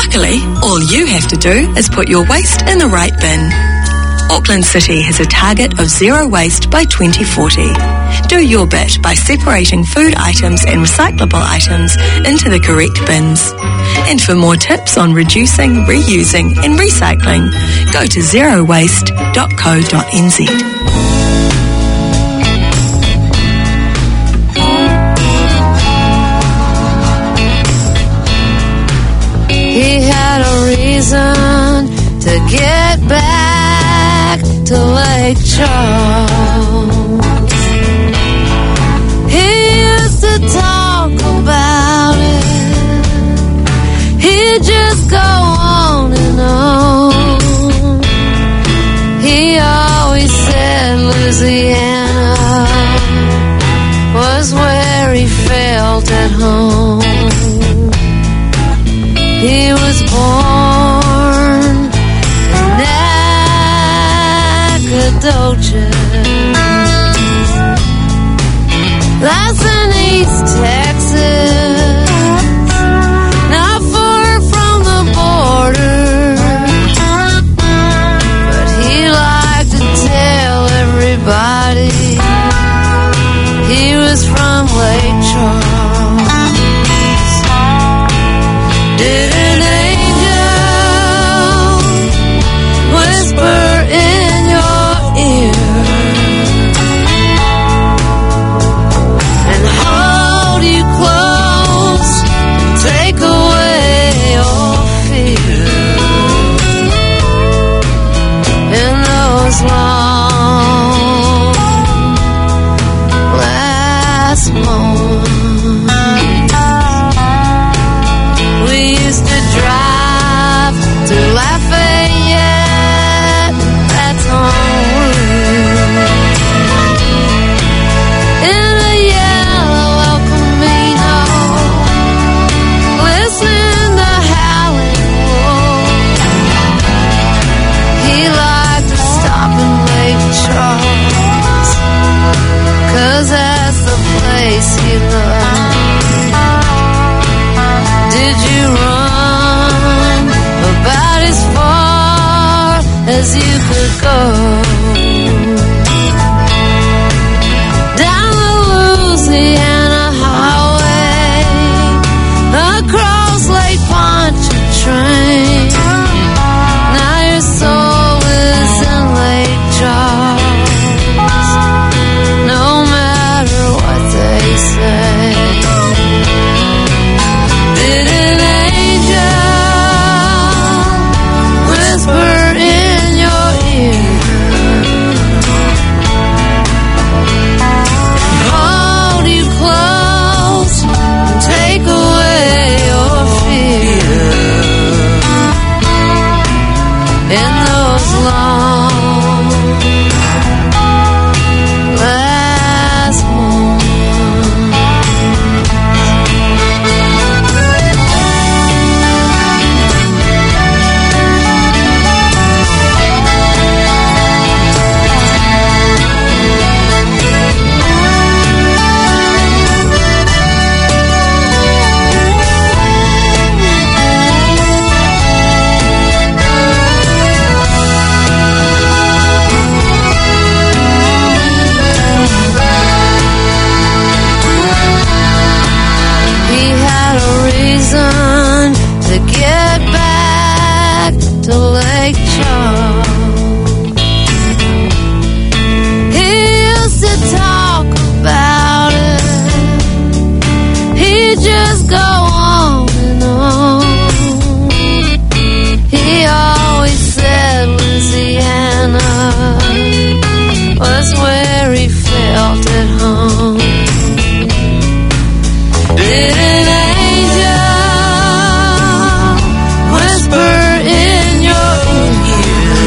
Luckily, all you have to do is put your waste in the right bin. Auckland City has a target of zero waste by 2040. Do your bit by separating food items and recyclable items into the correct bins. And for more tips on reducing, reusing and recycling, go to zerowaste.co.nz. He had a reason to get back to Lake Charles. He used to talk about it. He'd just go on and on. He always said Louisiana was where he felt at home. He was born in Nacogdoches. That's in East Texas, not far from the border. But he liked to tell everybody he was from Lake Charles. Did an angel whisper in your ear and hold you close, take away your fear in those long last moments? We used to drive through Lafayette, that's home, in a yellow El Camino, listening to Howlin' Wolf. He liked to stop in Lake Charles, 'cause that's the place he loved. Did you run about as far as you could go? Down the Louisiana highway, across Lake Pontchartrain. Now your soul is in Lake Charles, no matter what they say. Did an angel whisper in your ear and hold you close and take away your fear in those long last moments? To get back to Lake Charles. He used to talk about it. He'd just go on and on. He always said Louisiana was where he felt at home. Did an angel whisper in your ear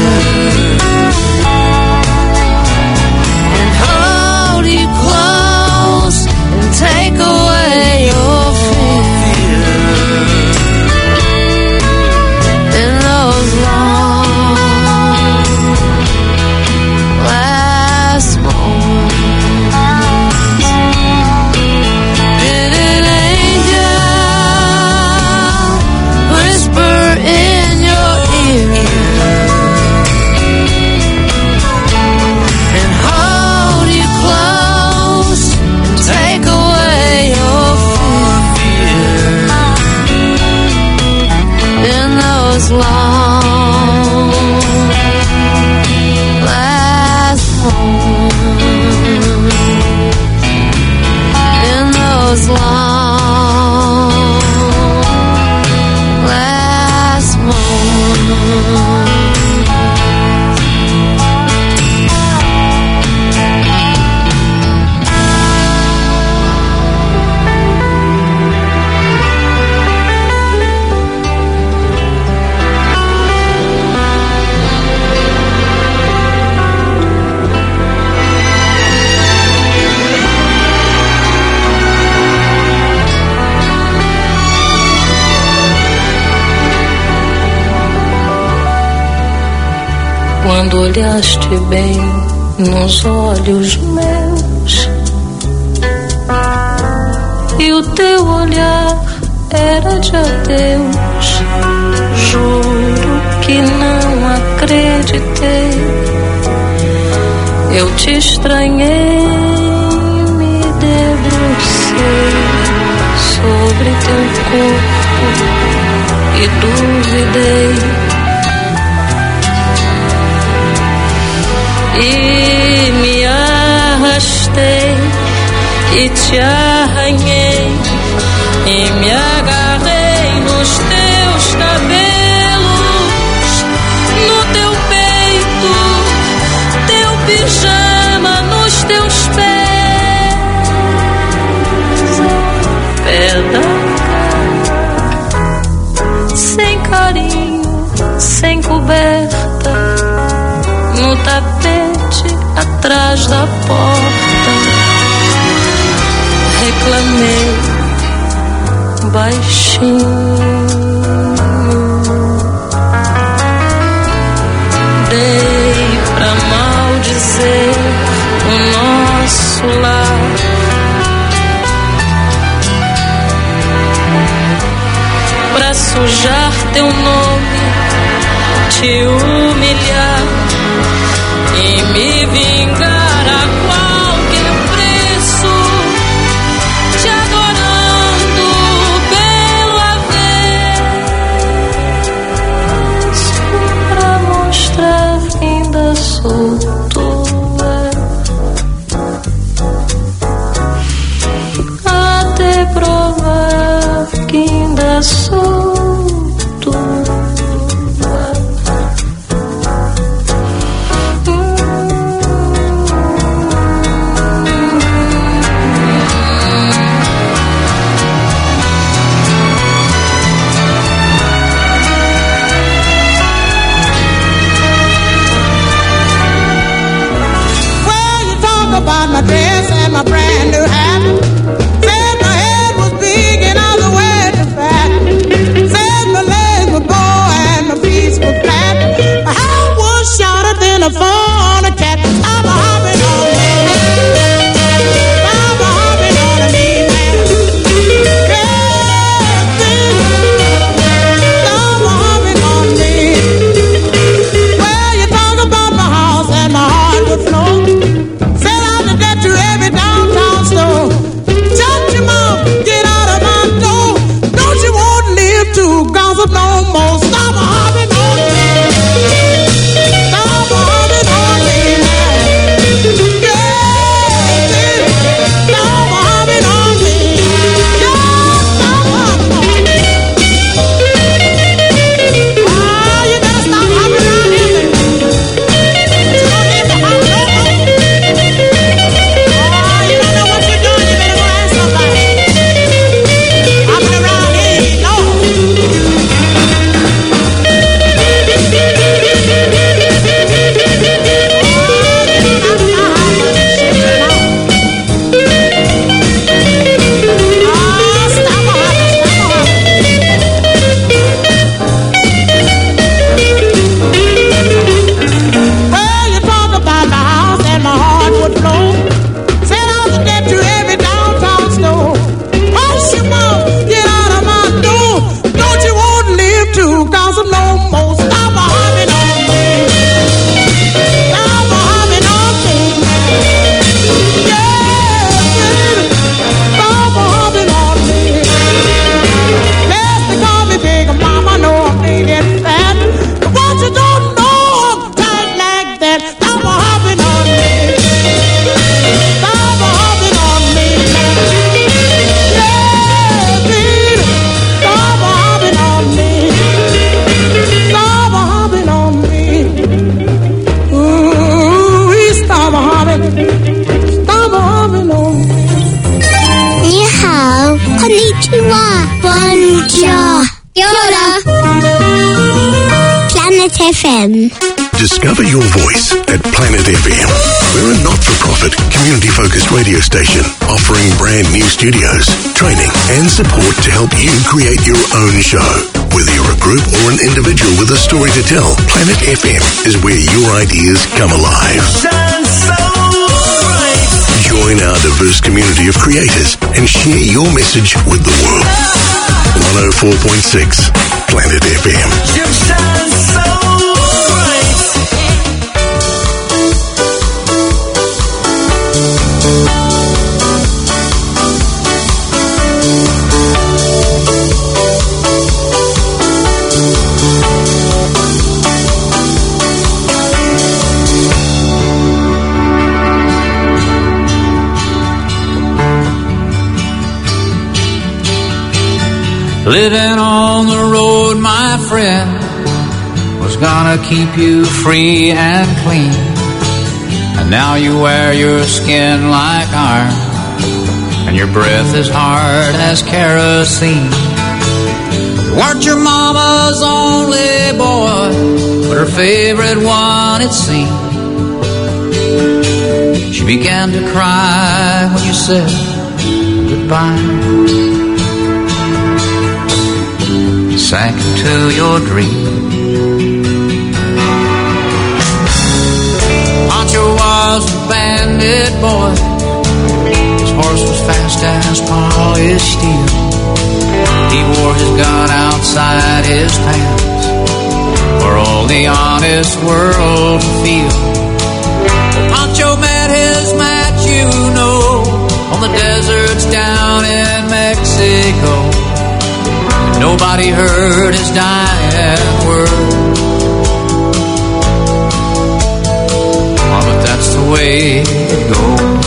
those long last moments, in those long last moments. Quando olhaste bem nos olhos meus e o teu olhar era de adeus, juro que não acreditei. Eu te estranhei, me debrucei sobre teu corpo e duvidei. E me arrastei e te arranhei e me agarrei nos teus cabelos, no teu peito, teu pijama nos teus pés, pé da cama, sem carinho, sem coberta, no tapete atrás da porta. Reclamei baixinho, dei pra maldizer o nosso lar. Pra sujar teu nome, te humilhar e me vingar a qualquer preço, te adorando pela vez, pra mostrar que ainda sou tua, até provar que ainda sou tua. About my dress and my brand new hat. Said my head was big and I was way too fat. Said my legs were broad and my feet were flat. My heart was shorter than a fawn a cat. I'm a hopping on me. I'm a hopping on me, man. Yeah, I'm a hopping on me. Well, you talk about my house and my heart would flow. To every downtown store. Shut your mouth, get out of my door. Don't you want to live to gossip no more? Stop hopping on me. Stop hopping on me now. Yeah, stop hopping on me. Yeah, stop hopping on me. Oh, you better stop hopping around here. You don't need to hop no more. Big mama, know I'm big and fat. Planet FM. Discover your voice at Planet FM. We're a not-for-profit, community-focused radio station offering brand new studios, training and support to help you create your own show. Whether you're a group or an individual with a story to tell, Planet FM is where your ideas come alive. Join our diverse community of creators and share your message with the world. 104.6 Planet FM. You shine so Living on the road, my friend, was gonna keep you free and clean. And now you wear your skin like iron, and your breath is hard as kerosene. You weren't your mama's only boy, but her favorite one, it seemed. She began to cry when you said goodbye. Sank into your dream. Pancho was a bandit boy. His horse was fast as polished steel. He wore his gun outside his pants for all the honest world to feel. Well, Pancho met his match, you know, on the deserts down in Mexico. Nobody heard his dying word. Oh, but that's the way it goes.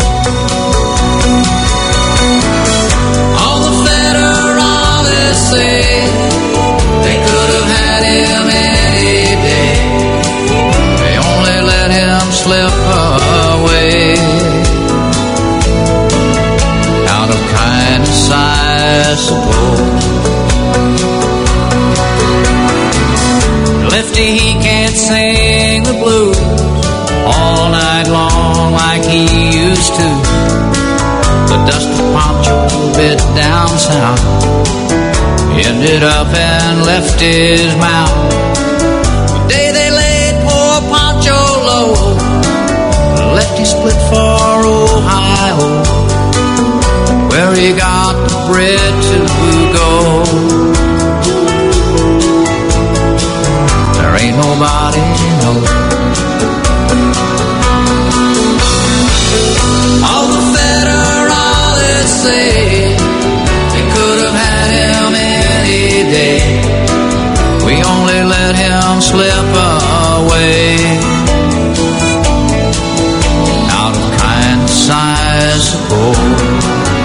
All the federalists say they could have had him any day. They only let him slip away. Out of kindness, I suppose. Lefty, he can't sing the blues all night long like he used to. The dusty Pancho bit down south ended up and left his mouth. The day they laid poor Pancho low, Lefty split for Ohio, where he got the bread to go. Ain't nobody knows. All the federalists say they could have had him any day. We only let him slip away. Out of kindness, I suppose.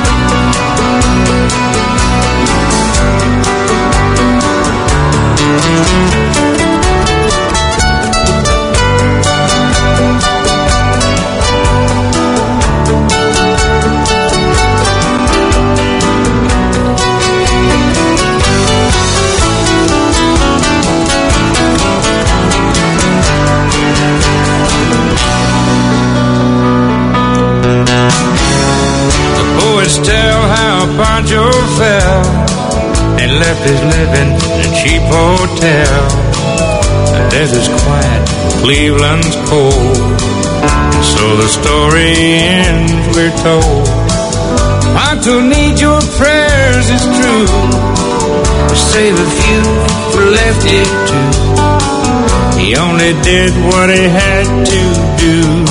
Tell how Pancho fell and left his living in a cheap hotel. The desert's quiet, Cleveland's cold, and so the story ends, we're told. Pancho needs your prayers, it's true, to save a few for Lefty too. He only did what he had to do.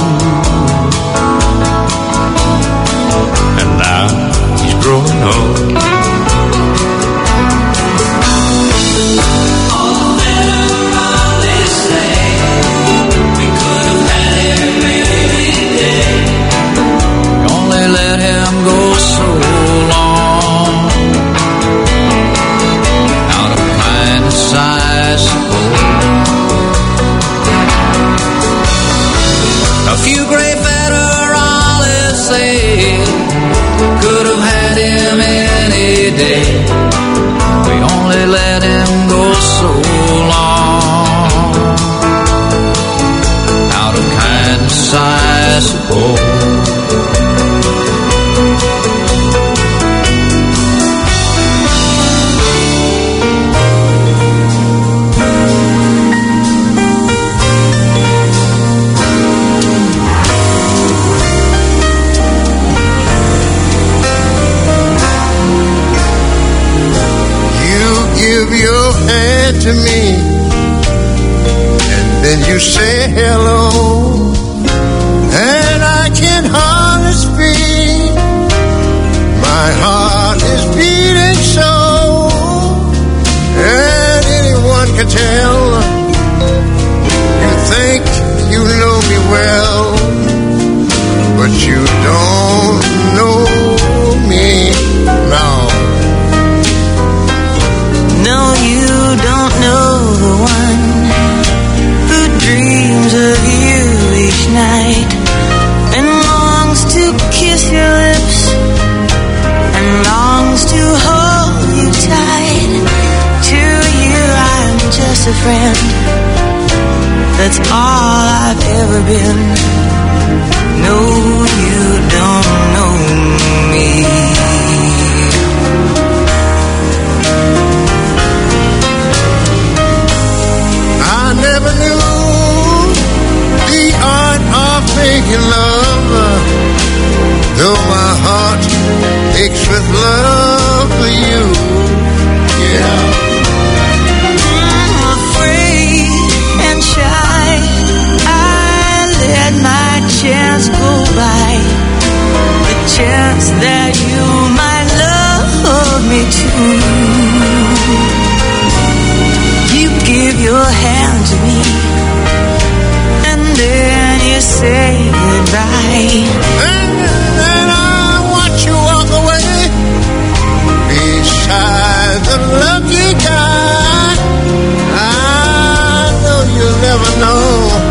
Growing old. All the federalists say we could have had him any day. We only let him go so long. Out of kindness, I suppose. A few great federalists say could have had him in to me, and then you say hello, and I can hardly speak. My heart is beating so, and anyone can tell. You think you know me well, but you don't know me now. No, you don't know the one who dreams of you each night and longs to kiss your lips and longs to hold you tight. To you I'm just a friend, that's all I've ever been. No, you don't know me. I never knew the art of making love, though my heart aches with love for you. Yeah. I'm afraid and shy, I let my chance go by, the chance that you might love me too. You give your hand to me, and then you say goodbye. And then I watch you walk away beside the lucky guy. I know you'll never know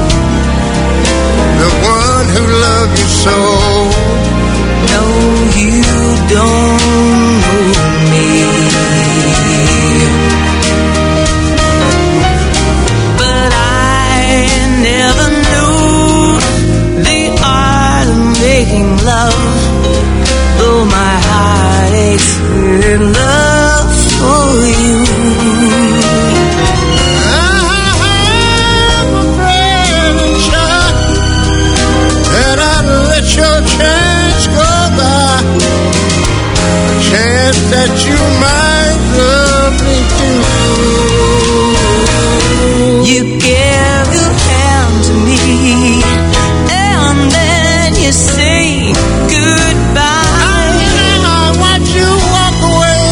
the one who loved you so. No, you don't know me. But I never knew the art of making love, though my heart aches with love for you. I'm afraid and shy that I'd let your chance go by, a chance that you might love me too. You gave your hand to me, and then you say goodbye. I watch you walk away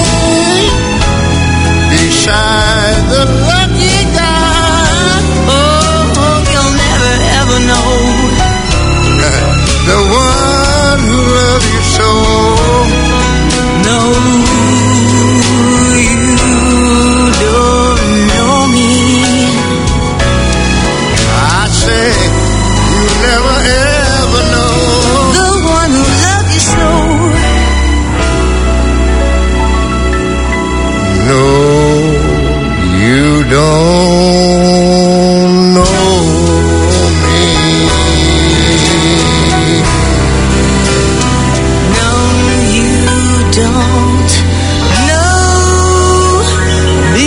beside the lucky guy. Oh, you'll never ever know The one who loved you so. No, you don't know me. I say you never ever know The one who loved you so. No, you don't know me. No, you don't know me.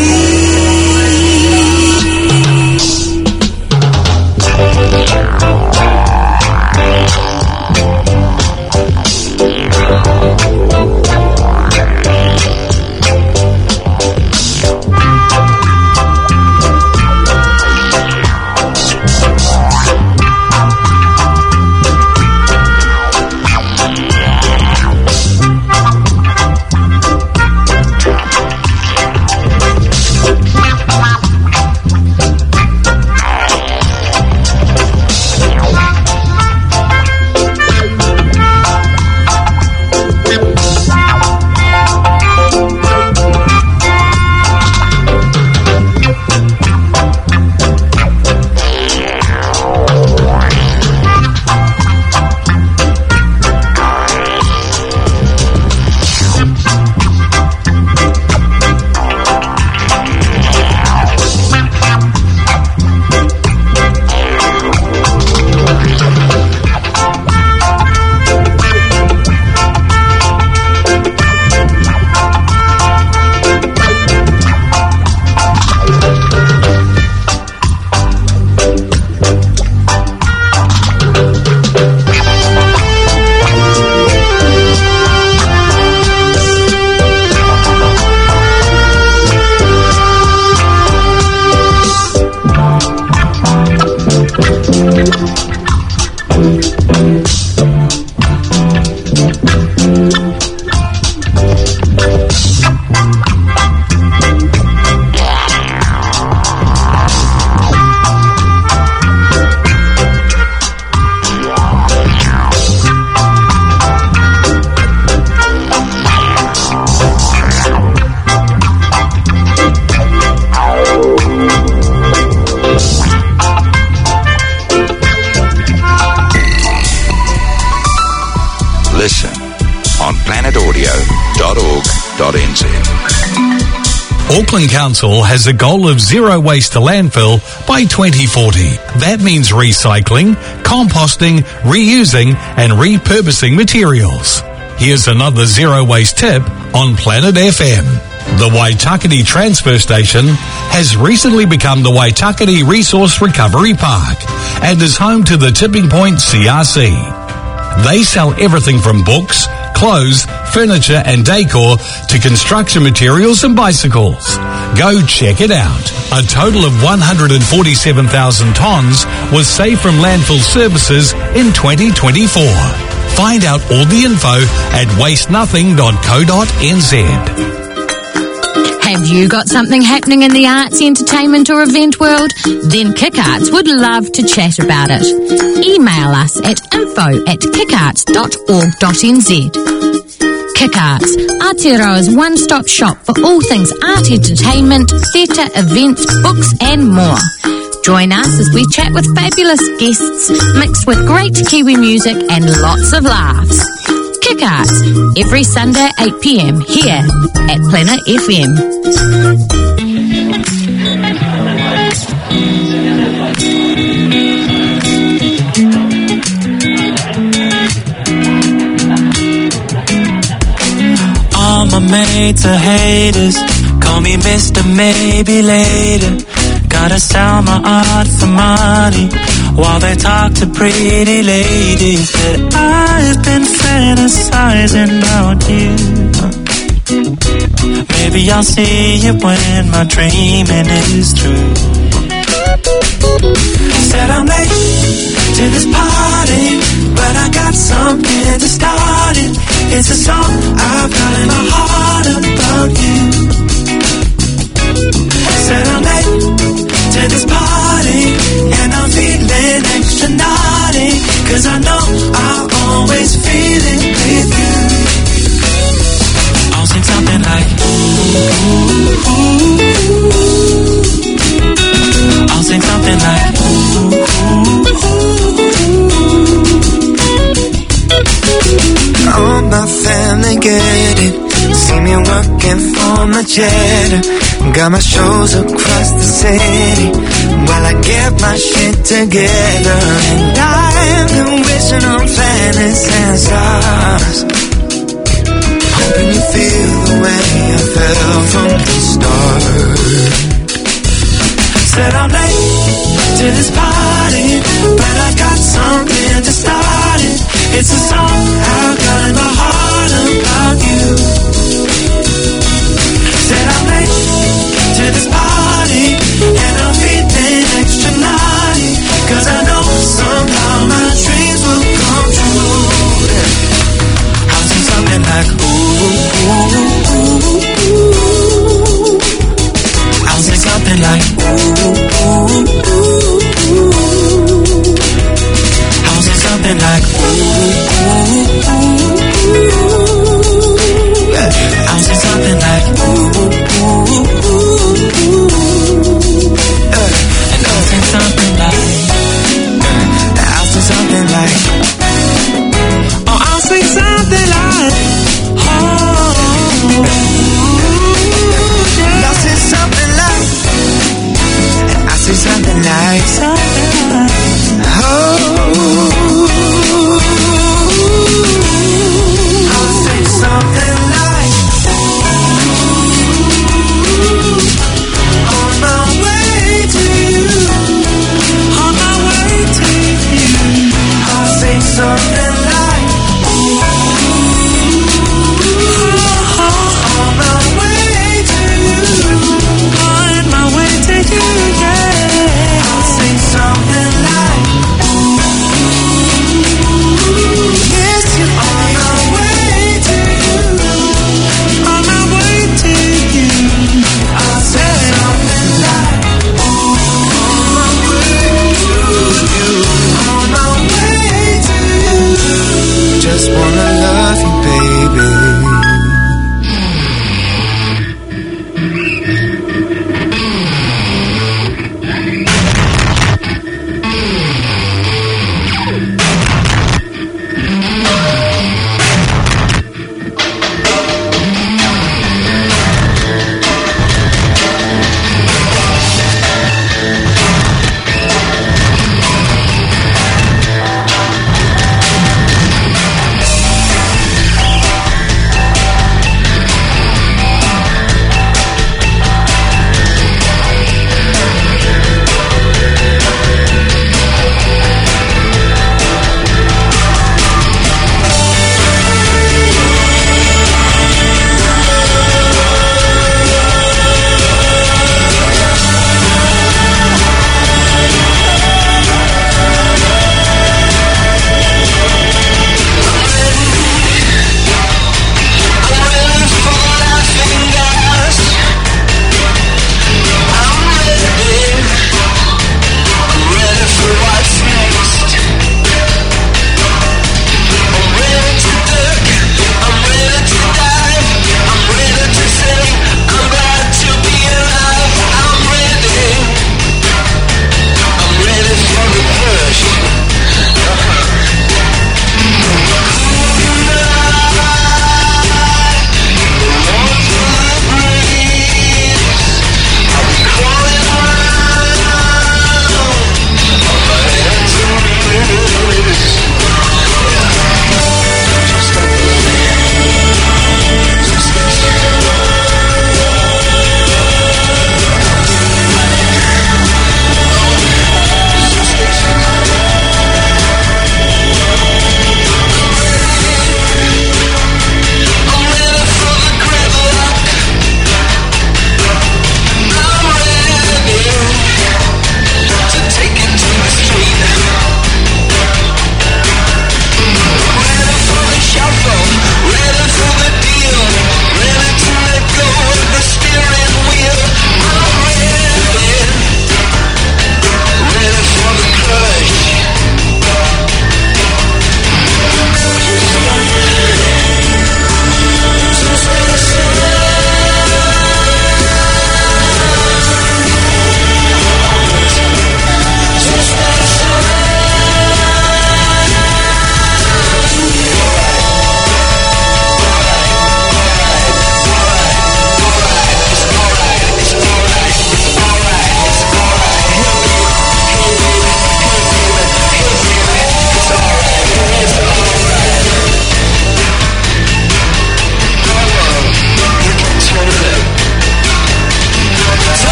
Auckland Council has a goal of zero waste to landfill by 2040. That means recycling, composting, reusing and repurposing materials. Here's another zero waste tip on Planet FM. The Waitakere Transfer Station has recently become the Waitakere Resource Recovery Park and is home to the Tipping Point CRC. They sell everything from books, clothes, furniture and decor to construction materials and bicycles. Go check it out. A total of 147,000 tonnes was saved from landfill services in 2024. Find out all the info at wastenothing.co.nz. Have you got something happening in the arts, entertainment or event world? Then KickArts would love to chat about it. Email us at info@kickarts.org.nz. KickArts, Aotearoa's one-stop shop for all things art, entertainment, theatre, events, books and more. Join us as we chat with fabulous guests, mixed with great Kiwi music and lots of laughs. KickArts, every Sunday 8 p.m. here at Planet FM. All my mates are haters, call me Mr. Maybe Later. Gotta sell my art for money while they talk to pretty ladies. But I've been fantasizing about you. Maybe I'll see it when my dreaming is through. Said I'm late to this party, but I got something to start it. It's a song I've got in my heart about you. Said I'm late to this party, and I'm feeling extra naughty, 'cause I know I'll always feel it with you. I'll sing something like ooh, ooh. I'll sing something like ooh, ooh. All my family get it, see me working for my cheddar. Got my shows across the city while I get my shit together. And I've been wishing on planets and stars, hoping you feel the way I felt from the start. Said I'm late to this party, but I got something to start it. It's a song I've got in my heart about you. Said I'm late to this party, and I'm feeling extra naughty, 'cause I know somehow my dreams will come true. I'll sing something like ooh, ooh, ooh, ooh. I'll sing something like ooh, ooh, ooh. I'll sing something like ooh, ooh, ooh. I'll sing something like ooh, ooh, ooh. And I'll sing something like I'll sing something like oh, I'll sing something like oh, yeah. I'll sing something like I'll sing something like oh, I'll sing something like on my way to you, on my way to you. I'll sing something like on my way to you, on my way to you, yeah. I'll sing something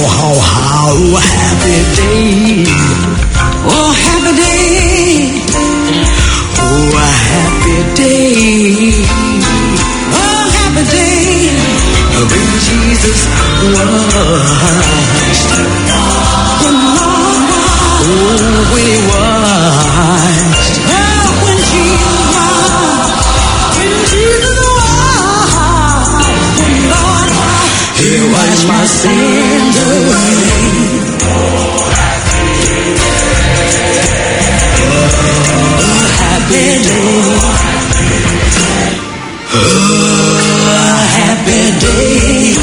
happy day. Oh, happy day. Oh, a happy day. Oh, happy day. When Jesus washed. Oh, when he washed. Oh, when Jesus washed. Lord, he washed my sins away. Happy day. Oh, happy day.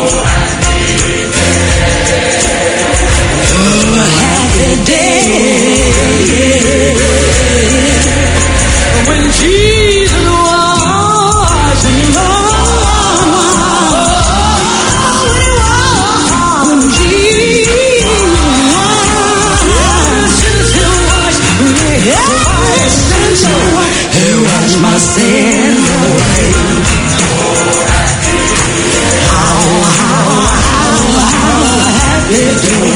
Oh, happy day. When Jesus was in love. When Jesus was. He washed my sins away. Happy day.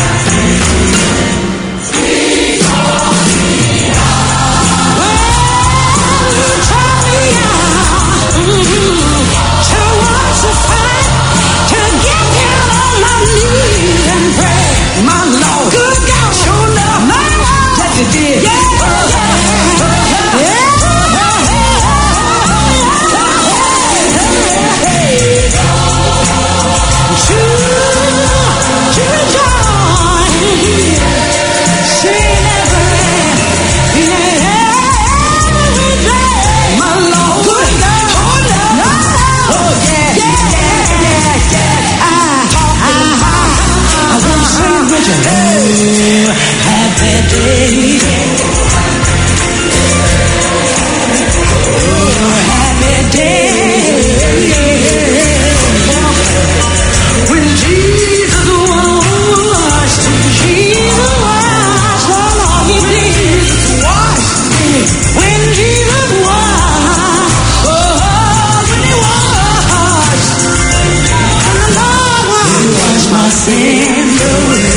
My Lord, good God, sure enough, my Lord, that you did. Happy day. Oh, happy day. When Jesus washed, oh Lord, he did wash. When Jesus washed, oh, when he washed, and the Lord he washed my sins away.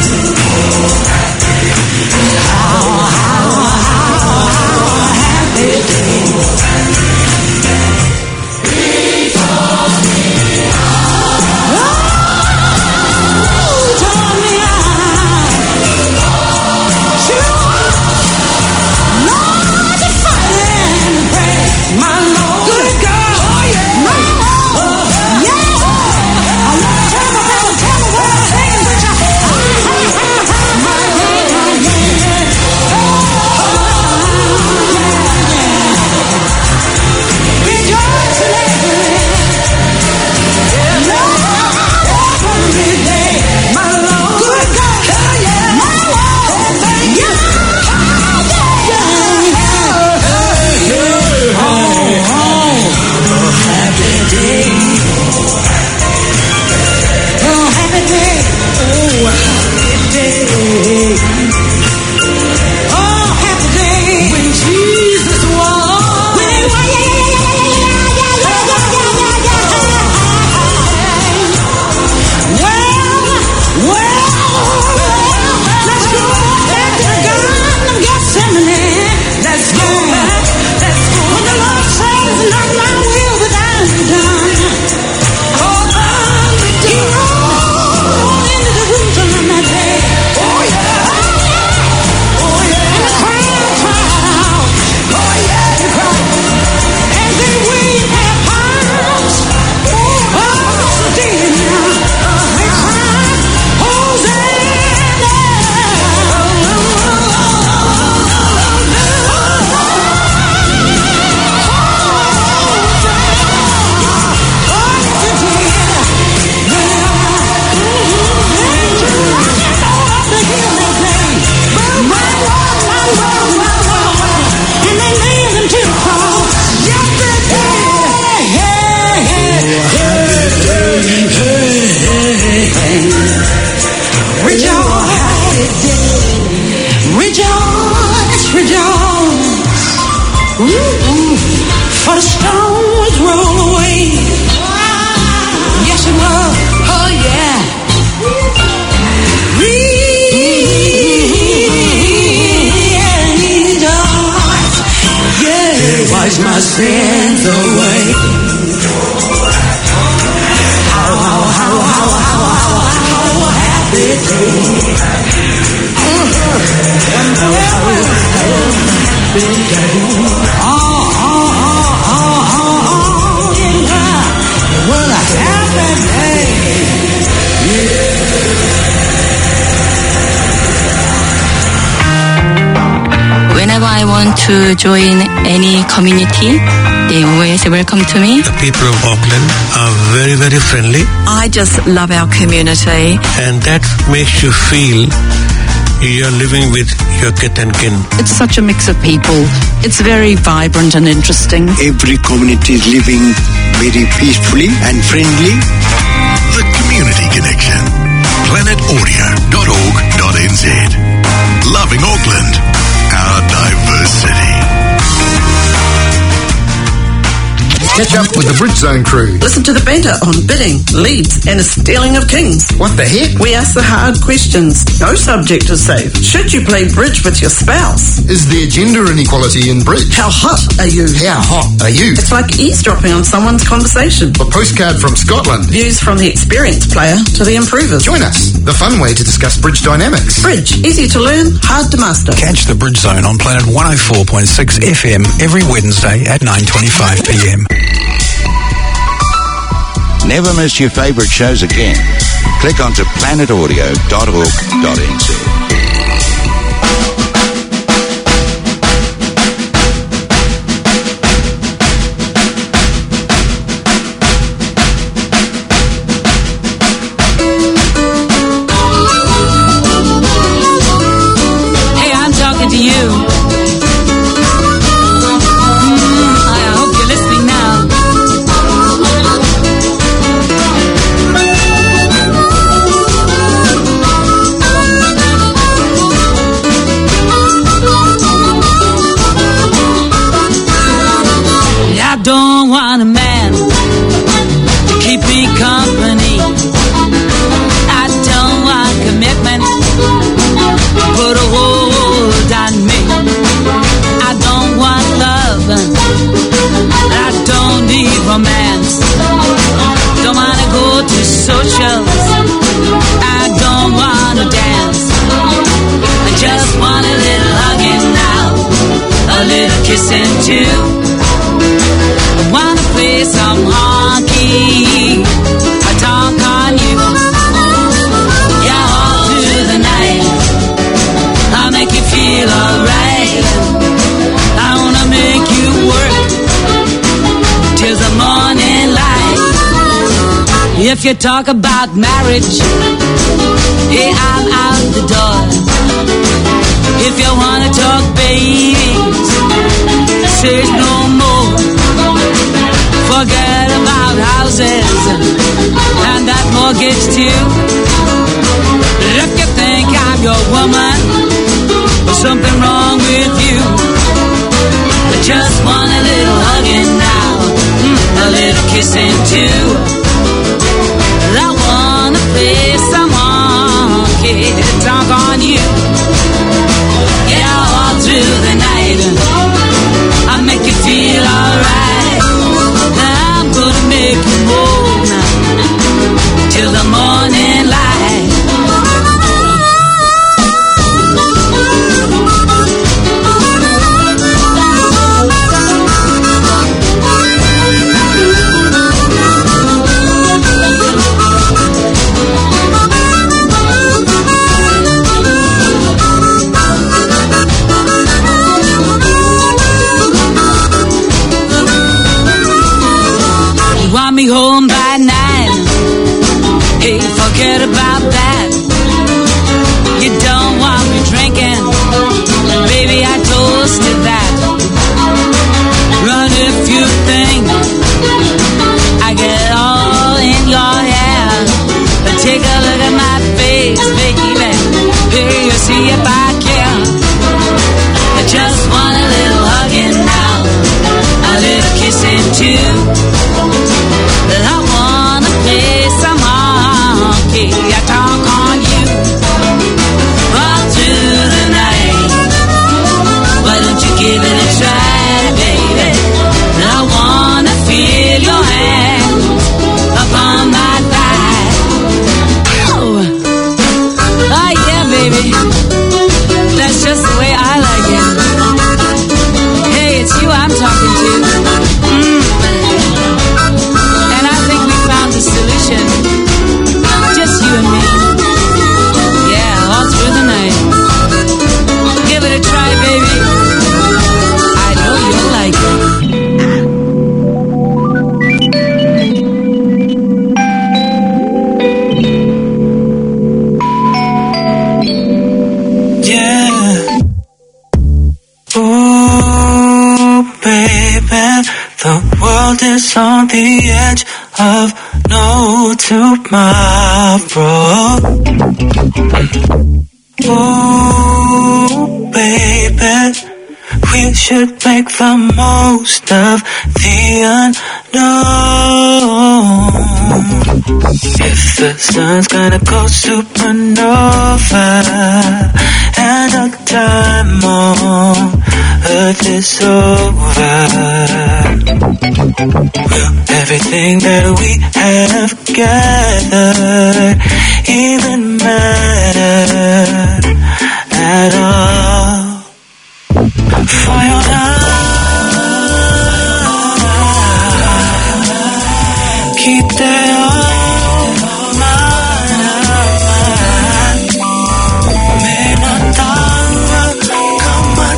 For the stones roll away. Yes, it will. Oh, yeah. Whenever I want to join any community, they always welcome to me. The people of Auckland are very, very friendly. I just love our community. And that makes you feel you're living with your kith and kin. It's such a mix of people. It's very vibrant and interesting. Every community is living very peacefully and friendly. The Community Connection. planetaudio.org.nz. Loving Auckland, our diverse city. Catch up with the Bridge Zone crew. Listen to the banter on bidding, leads, and a stealing of kings. What the heck? We ask the hard questions. No subject is safe. Should you play bridge with your spouse? Is there gender inequality in bridge? How hot are you? How hot are you? It's like eavesdropping on someone's conversation. A postcard from Scotland. Views from the experienced player to the improvers. Join us. The fun way to discuss bridge dynamics. Bridge. Easy to learn, hard to master. Catch the Bridge Zone on Planet 104.6 FM every Wednesday at 9:25 p.m. Never miss your favourite shows again. Click onto planetaudio.org.nz. Hey, I'm talking to you. I hope you're listening now. I don't want a man to keep me company. I don't want commitment, put a hold on me. I don't want love, I don't need romance. Don't wanna go to socials, I don't wanna dance. I just want a little hugging now, a little kissing too. I wanna play some honky, I talk on you. Yeah, all through the night, I'll make you feel alright. I wanna make you work till the morning light. If you talk about marriage, yeah, I'm out the door. If you wanna talk babies, say no more. Forget about houses and that mortgage too. If you think I'm your woman, there's something wrong with you. I just want a little hugging now, a little kissing too. I wanna play some honky tonk on you. Yeah, all through the night, I'll make you feel alright. I'm gonna make you move now till the morning light. baby. That's just the way I like it. Hey, it's you I'm talking to. And I think we found the solution. Just you and me. Yeah, all through the night. Give it a try, baby. I know you'll like it. The world is on the edge of no tomorrow. Oh, baby, we should make the most of the unknown. If the sun's gonna go supernova and our time on Earth is over, will everything that we have gathered even matter at all? For your love, keep that on mind. May not die, come on,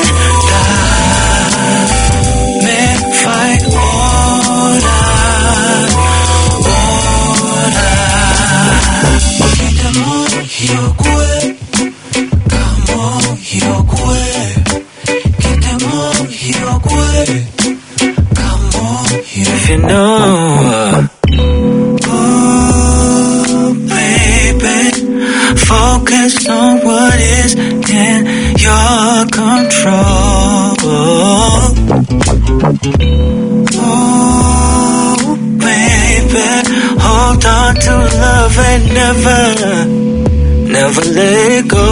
may fight order. Get them on your way, come on your way. Get them on your way, come on your. If you know. Focus on what is in your control. Oh, baby, hold on to love and never let it go.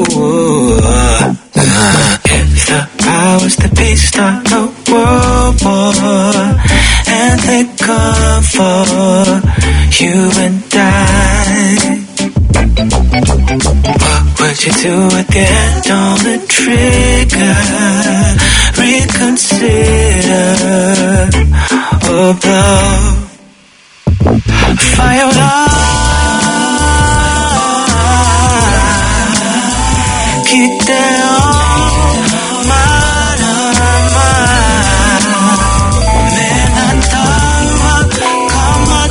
If the powers that be start a world war and they come for you and I, what would you do again? Don't the trigger, reconsider, or blow. Fire love, keep that on mind. Man, I thought, come on,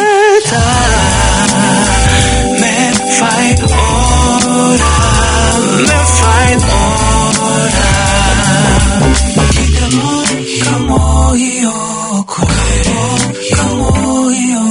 man, fight order, man, fight order. Come on, yo, come on, yo,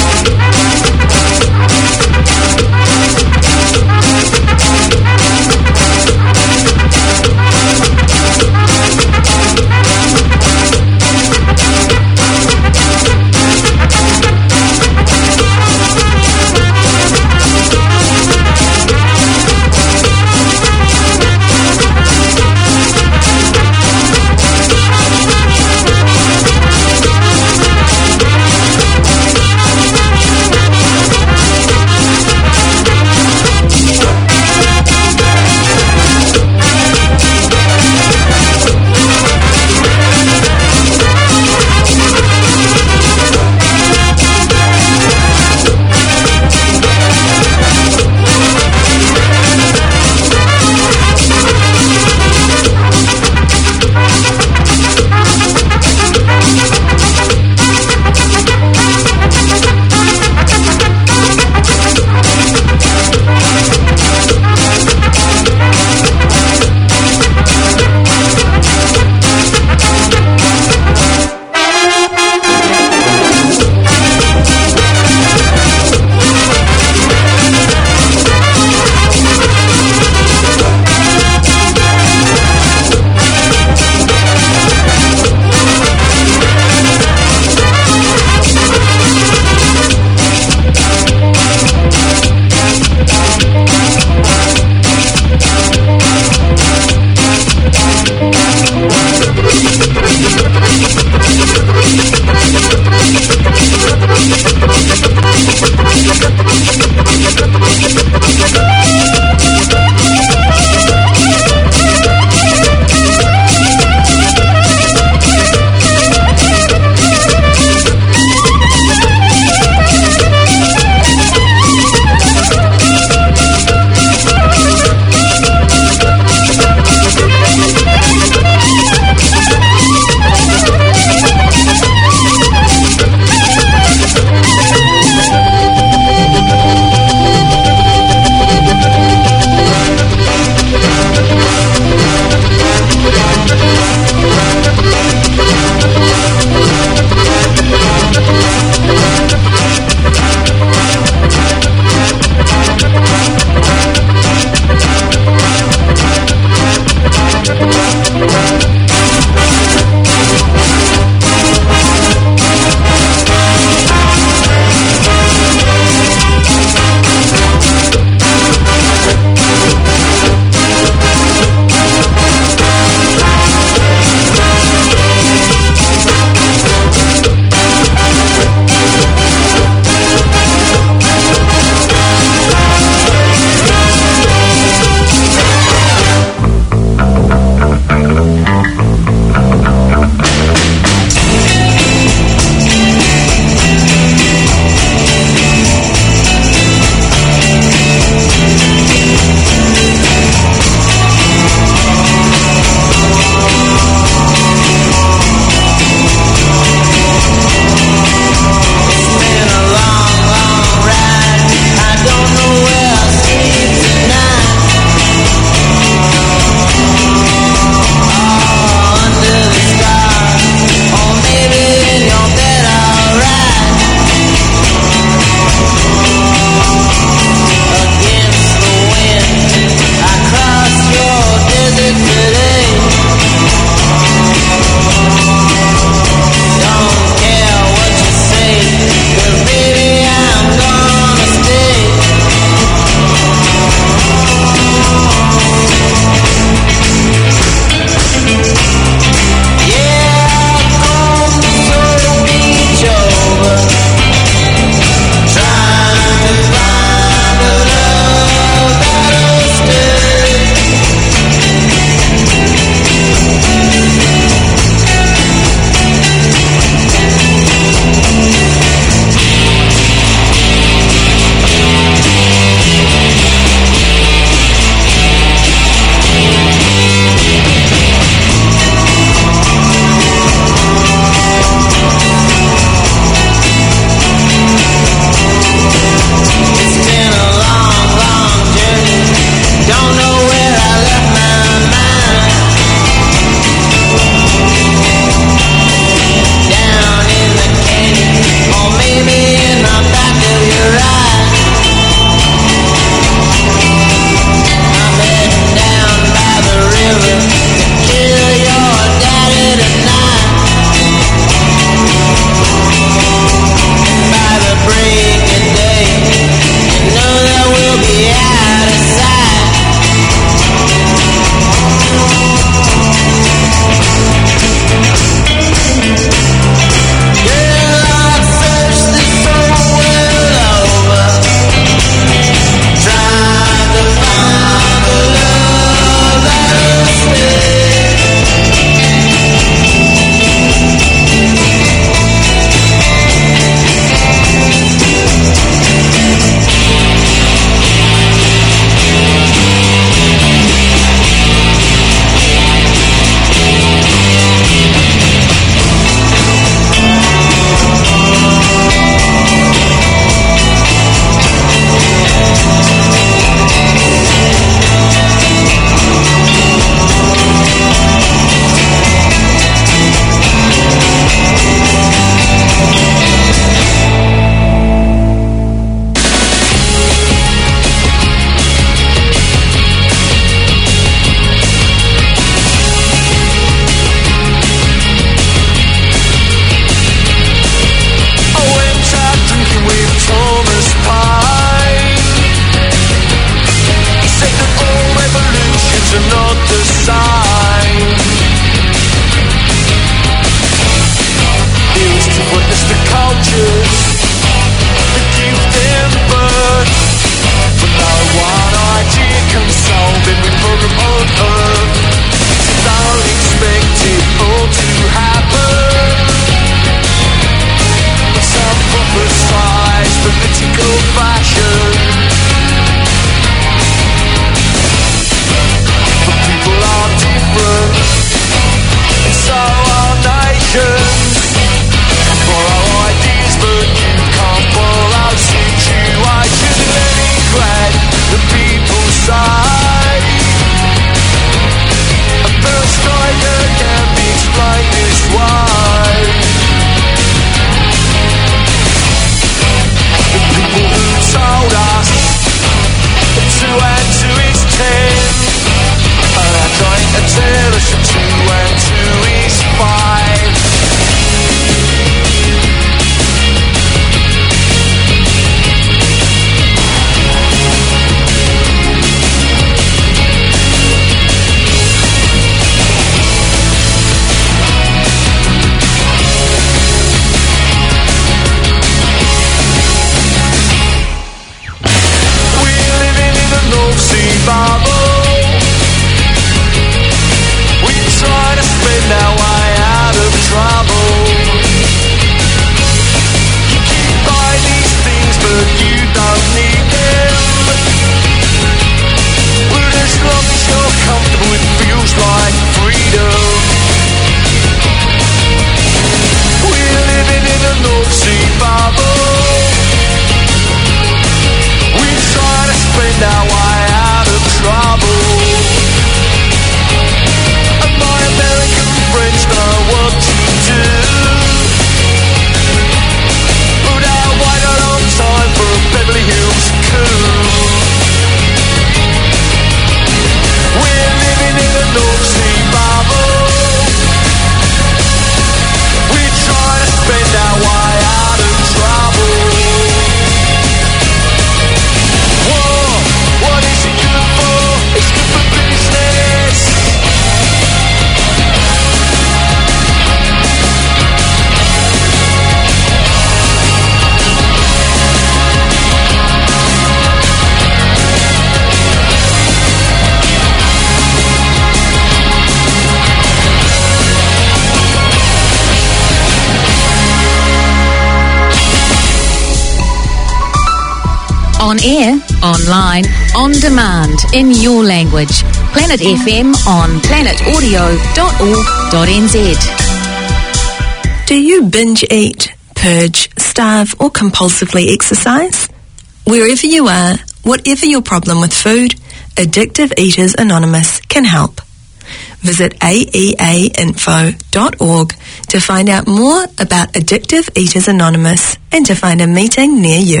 On air, online, on demand, in your language. Planet FM on planetaudio.org.nz. Do you binge eat, purge, starve or compulsively exercise? Wherever you are, whatever your problem with food, Addictive Eaters Anonymous can help. Visit aeainfo.org to find out more about Addictive Eaters Anonymous and to find a meeting near you.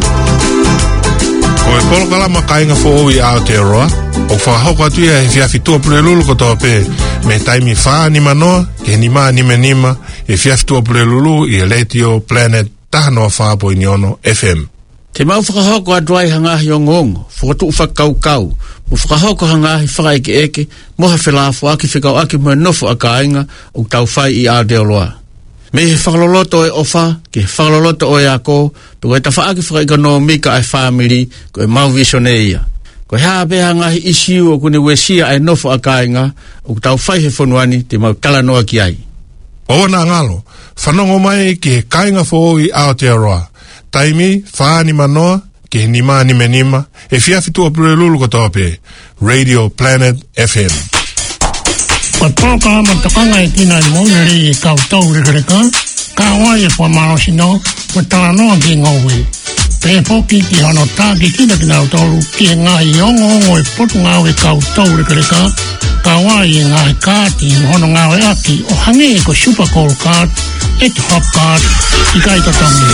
Koe polokala makainga fo i Aotearoa. O whahoko atu ia he whiawhitua purelulu koto pe me taimi whaa ni manoa, ke nima nima e whiawhitua purelulu i Letio Planet tahanoa whaapo i Niono FM. Te mau whakahoko adwai hangahi o ngongo, whakatu whakaukau, mo whakahoko hangahi whakaeke eke, moha whelafo aki whikau aki mua nofo a kāinga o tau whai i Aotearoa. Me he whakaloloto e ofa, ke whakaloloto o e ako, pe koe ta whaaki whakaikano mika ai whamiri, koe mau visione ia. Koe haa beha ngahi isiu o kune wesia ai nofo a kāinga, o tau whai he whonuani te mau kalanoa ki ai. Ona ngalo, whanongo mai ki he kāinga fo i Aotearoa. Taimi, whaani manoa, ki he nima, e whiawhitua purelulu koto pe, Radio Planet FM. Ko toka matakanga e tina I maunere e kautau rekareka, ka wai e wha marosino, ko talanoa ki ngowe. Pe poki ki hano tā ki kina ki ngau toru, ki e ngahi ongo e potu ngau e kautau rekareka, ka wai e ngahi kāti hono ngau e aki, o hange e ko super cool card, e te hop card, I kai tatangi.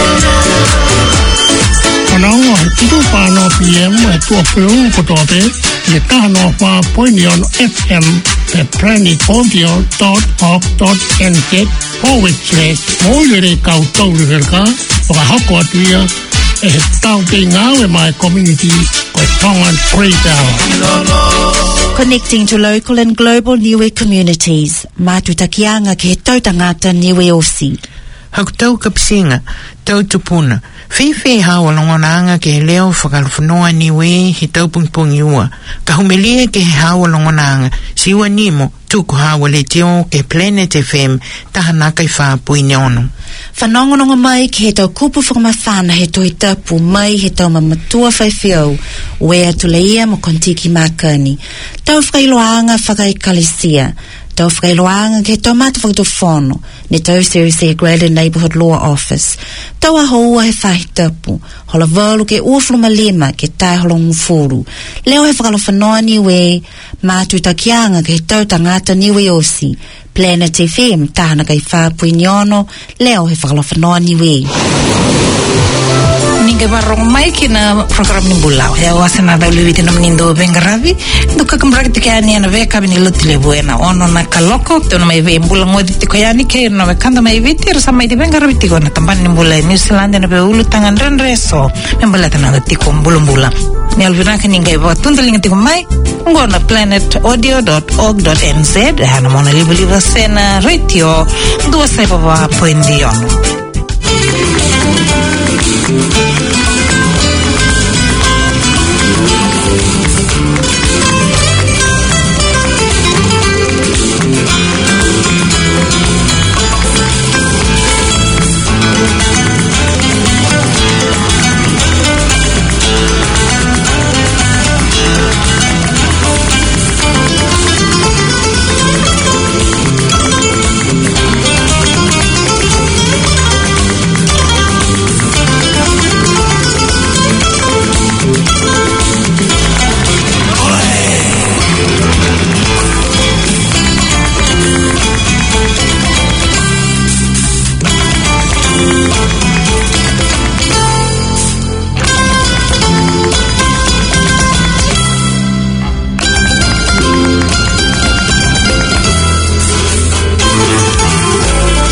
Ana ua he tiku whanau PM e tua whiungu kotope, le tahanoa wha Poinion FM, pe planetaudio.org.nz/moilere kautau rekareka, o ka hoko atu ia, e he tau te ngau e mai community, ko e tongan Greytown. Connecting to local and global niue communities, mātutakianga ki he tautangata niue osi. Hautau kapsinga, tau tupuna. Whiwhi hawa longonanga ke he leo whakaluwhanoa niwe he taupungpungi ua. Ka humelia ke he hawa longonanga, siwa nimo, tuku hawa le teo ke Planet FM, tahanaka I whāpui Niono. Whanongononga mai ki he tau kupu whakamawhana he toi tapu mai he tau mamatua whaiwhiau, wea tuleia mo kontiki makani. Tau whakailoanga whakaikalesia. Tau whakailoanga ke tau mata whakatofono, ne tau Ceres Graded Neighbourhood Law Office. Tau ahoua he whahitapu, hola walu ke uafluma lema ke tai holongu furu. Leo he whakalowhanoa niwe, mātutakianga ke tau tangata niwe osi. Planet FM, tahana kai whāpui Niono, leo he whakalowhanoa niwe. Ninge barong mai kina program ni bulau. Ya wasana da liwiti na mnindo bengaravi. Ndo kakambraki tike ani ana veka bini lutile buena. Ono na kaloko, tono mai ve mbula ngodi tiko yani ke no vekanda mai viti rasa mai di bengaravi tiko na tambani ni mbula New Zealand na be ulu tangan renreso. Mbula tana tiko mbula. Ni alvinaka ninge ba tundalinga tiko mai. Ngona planetaudio.org.nz. Hana mona liba sena radio. Dua saipa wa poindiono.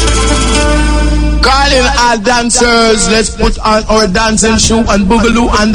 Dancers, let's put on our dancing shoe and boogaloo and